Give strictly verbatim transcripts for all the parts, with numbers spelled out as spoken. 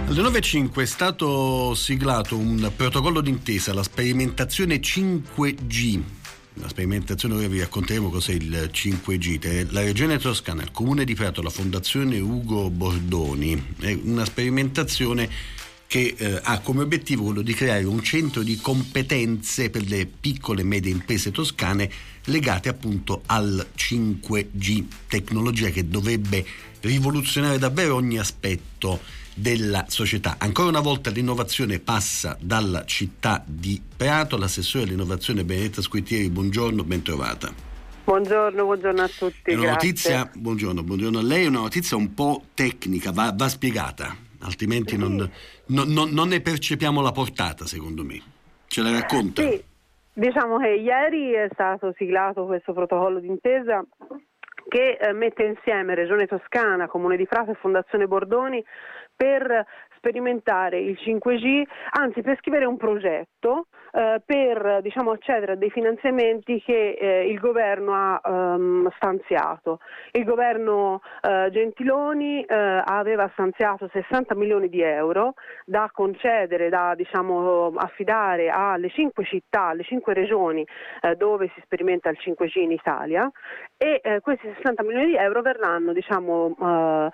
Alle nove e cinque è stato siglato un protocollo d'intesa, la sperimentazione cinque G. La sperimentazione, ora vi racconteremo cos'è il cinque G. La Regione Toscana, il Comune di Prato, la Fondazione Ugo Bordoni. È una sperimentazione che eh, ha come obiettivo quello di creare un centro di competenze per le piccole e medie imprese toscane legate appunto al cinque G, tecnologia che dovrebbe rivoluzionare davvero ogni aspetto della società. Ancora una volta l'innovazione passa dalla città di Prato. L'assessore all'innovazione Benedetta Squitieri, buongiorno, ben trovata. Buongiorno, buongiorno a tutti. È una grazie. notizia, buongiorno, buongiorno a lei, è una notizia un po' tecnica, va, va spiegata, altrimenti sì. non, non, non, non ne percepiamo la portata, secondo me. Ce la racconta? Sì, diciamo che ieri è stato siglato questo protocollo d'intesa che eh, mette insieme Regione Toscana, Comune di Prato e Fondazione Bordoni per sperimentare il cinque G, anzi per scrivere un progetto eh, per diciamo accedere a dei finanziamenti che eh, il governo ha um, stanziato. Il governo eh, Gentiloni eh, aveva stanziato sessanta milioni di euro da concedere, da diciamo affidare alle cinque città, alle cinque regioni eh, dove si sperimenta il cinque G in Italia, e eh, questi sessanta milioni di euro verranno diciamo eh,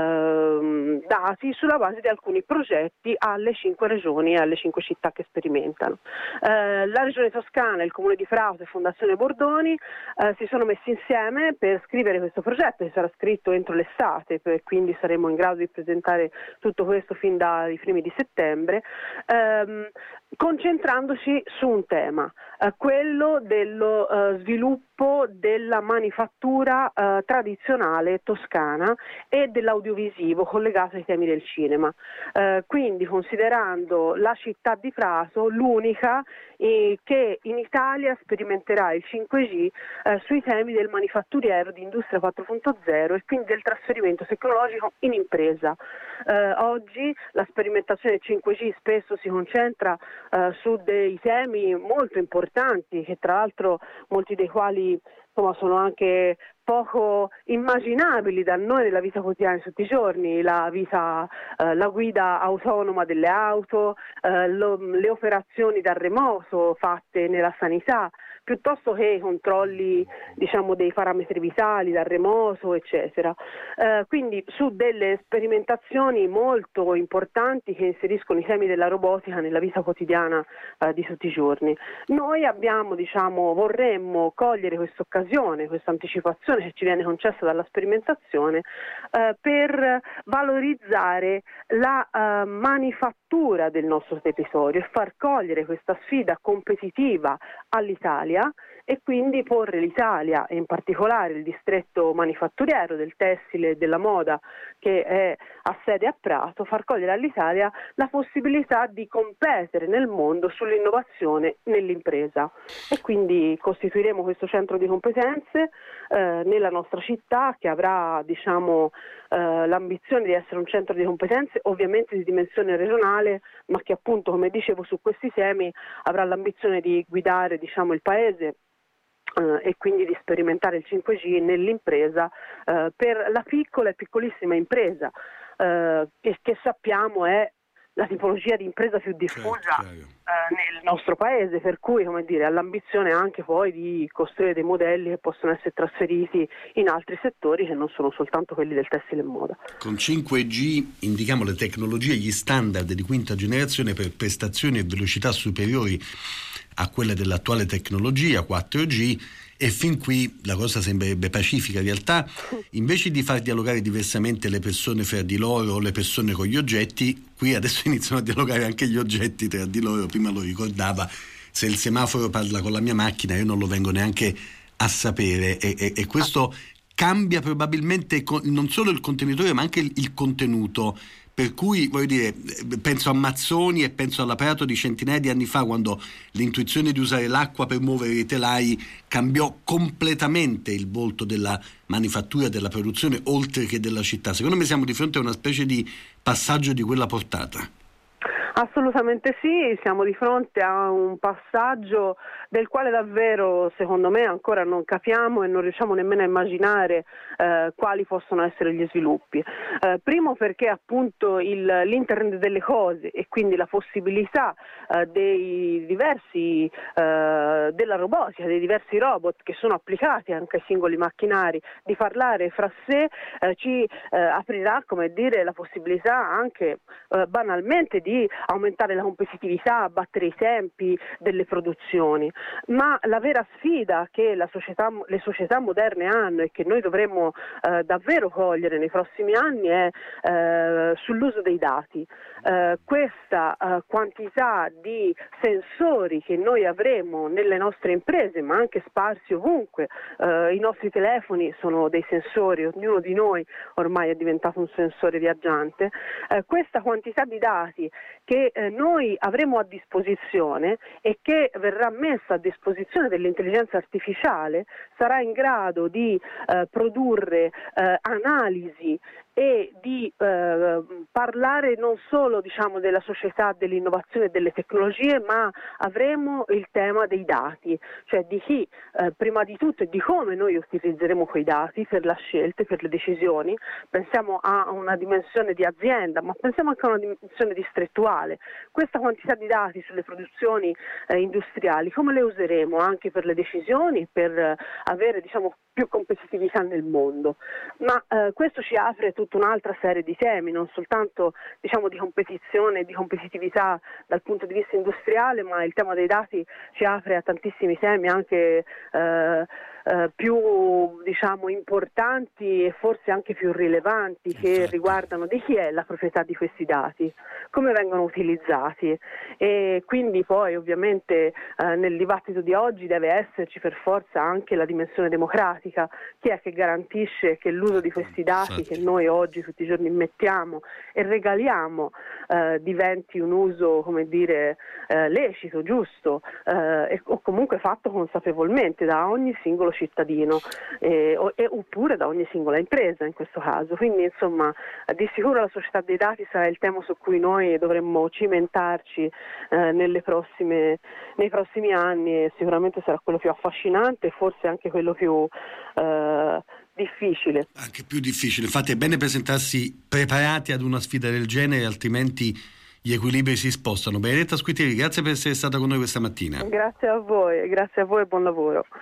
eh, dati sulla base di alcuni progetti alle cinque regioni e alle cinque città che sperimentano. Eh, la Regione Toscana, il Comune di Prato e Fondazione Bordoni eh, si sono messi insieme per scrivere questo progetto, che sarà scritto entro l'estate, per, quindi saremo in grado di presentare tutto questo fin dai primi di settembre, ehm, concentrandoci su un tema, eh, quello dello eh, sviluppo della manifattura eh, tradizionale toscana e dell'audiovisivo collegato ai temi del cinema. Eh, quindi considerando la città di Prato l'unica eh, che in Italia sperimenterà il cinque G eh, sui temi del manifatturiero di Industria quattro punto zero e quindi del trasferimento tecnologico in impresa. Eh, oggi la sperimentazione del cinque G spesso si concentra eh, su dei temi molto importanti, che tra l'altro molti dei quali insomma, sono anche poco immaginabili da noi nella vita quotidiana di tutti i giorni, la vita, eh, la guida autonoma delle auto, eh, lo, le operazioni da remoto fatte nella sanità, piuttosto che i controlli diciamo dei parametri vitali da remoto, eccetera. Eh, quindi su delle sperimentazioni molto importanti che inseriscono i temi della robotica nella vita quotidiana eh, di tutti i giorni. Noi abbiamo, diciamo, vorremmo cogliere questa occasione, questa anticipazione che ci viene concessa dalla sperimentazione eh, per valorizzare la eh, manifattura del nostro territorio e far cogliere questa sfida competitiva all'Italia e quindi porre l'Italia e in particolare il distretto manifatturiero del tessile e della moda che è a sede a Prato, far cogliere all'Italia la possibilità di competere nel mondo sull'innovazione nell'impresa, e quindi costituiremo questo centro di competenze eh, nella nostra città, che avrà diciamo eh, l'ambizione di essere un centro di competenze ovviamente di dimensione regionale, ma che appunto, come dicevo, su questi temi avrà l'ambizione di guidare diciamo il paese Uh, e quindi di sperimentare il cinque G nell'impresa uh, per la piccola e piccolissima impresa uh, che, che sappiamo è la tipologia di impresa più diffusa uh, nel nostro paese, per cui come dire ha l'ambizione anche poi di costruire dei modelli che possono essere trasferiti in altri settori che non sono soltanto quelli del tessile e moda. Con cinque G indichiamo le tecnologie e gli standard di quinta generazione per prestazioni e velocità superiori a quelle dell'attuale tecnologia quattro G, e fin qui la cosa sembrerebbe pacifica. In realtà, invece di far dialogare diversamente le persone fra di loro o le persone con gli oggetti, qui adesso iniziano a dialogare anche gli oggetti tra di loro. Prima lo ricordava, se il semaforo parla con la mia macchina io non lo vengo neanche a sapere, e, e, e questo cambia probabilmente non solo il contenitore ma anche il, il contenuto. Per cui, voglio dire, penso a Mazzoni e penso all'apparato di centinaia di anni fa, quando l'intuizione di usare l'acqua per muovere i telai cambiò completamente il volto della manifattura, della produzione, oltre che della città. Secondo me siamo di fronte a una specie di passaggio di quella portata. Assolutamente sì, siamo di fronte a un passaggio del quale davvero, secondo me, ancora non capiamo e non riusciamo nemmeno a immaginare eh, quali possono essere gli sviluppi. Eh, primo perché appunto il, l'internet delle cose e quindi la possibilità eh, dei diversi, eh, della robotica, dei diversi robot che sono applicati anche ai singoli macchinari di parlare fra sé eh, ci eh, aprirà, come dire, la possibilità anche eh, banalmente di aumentare la competitività, abbattere i tempi delle produzioni, ma la vera sfida che la società, le società moderne hanno e che noi dovremmo eh, davvero cogliere nei prossimi anni è eh, sull'uso dei dati. Eh, questa eh, quantità di sensori che noi avremo nelle nostre imprese, ma anche sparsi ovunque, eh, i nostri telefoni sono dei sensori, ognuno di noi ormai è diventato un sensore viaggiante, eh, questa quantità di dati che eh, noi avremo a disposizione e che verrà messa a disposizione dell'intelligenza artificiale sarà in grado di eh, produrre eh, analisi e di eh, parlare non solo, diciamo, della società, dell'innovazione e delle tecnologie, ma avremo il tema dei dati, cioè di chi eh, prima di tutto e di come noi utilizzeremo quei dati per le scelte, per le decisioni. Pensiamo a una dimensione di azienda, ma pensiamo anche a una dimensione distrettuale. Questa quantità di dati sulle produzioni eh, industriali, come le useremo anche per le decisioni, per eh, avere, diciamo, più competitività nel mondo? Ma eh, questo ci apre tutta un'altra serie di temi, non soltanto, diciamo, di competizione e di competitività dal punto di vista industriale, ma il tema dei dati ci apre a tantissimi temi anche eh, eh, più, diciamo, importanti e forse anche più rilevanti, che Infatti. riguardano di chi è la proprietà di questi dati, come vengono utilizzati, e quindi poi ovviamente eh, nel dibattito di oggi deve esserci per forza anche la dimensione democratica. Chi è che garantisce che l'uso di questi dati Infatti. che noi oggi tutti i giorni mettiamo e regaliamo eh, diventi un uso, come dire, eh, lecito, giusto eh, e, o comunque fatto consapevolmente da ogni singolo cittadino eh, o, e, oppure da ogni singola impresa in questo caso. Quindi insomma di sicuro la società dei dati sarà il tema su cui noi dovremmo cimentarci eh, nelle prossime, nei prossimi anni, e sicuramente sarà quello più affascinante e forse anche quello più eh, difficile. Anche più difficile, infatti è bene presentarsi preparati ad una sfida del genere, altrimenti gli equilibri si spostano. Benedetta Squitieri, grazie per essere stata con noi questa mattina. Grazie a voi, grazie a voi e buon lavoro.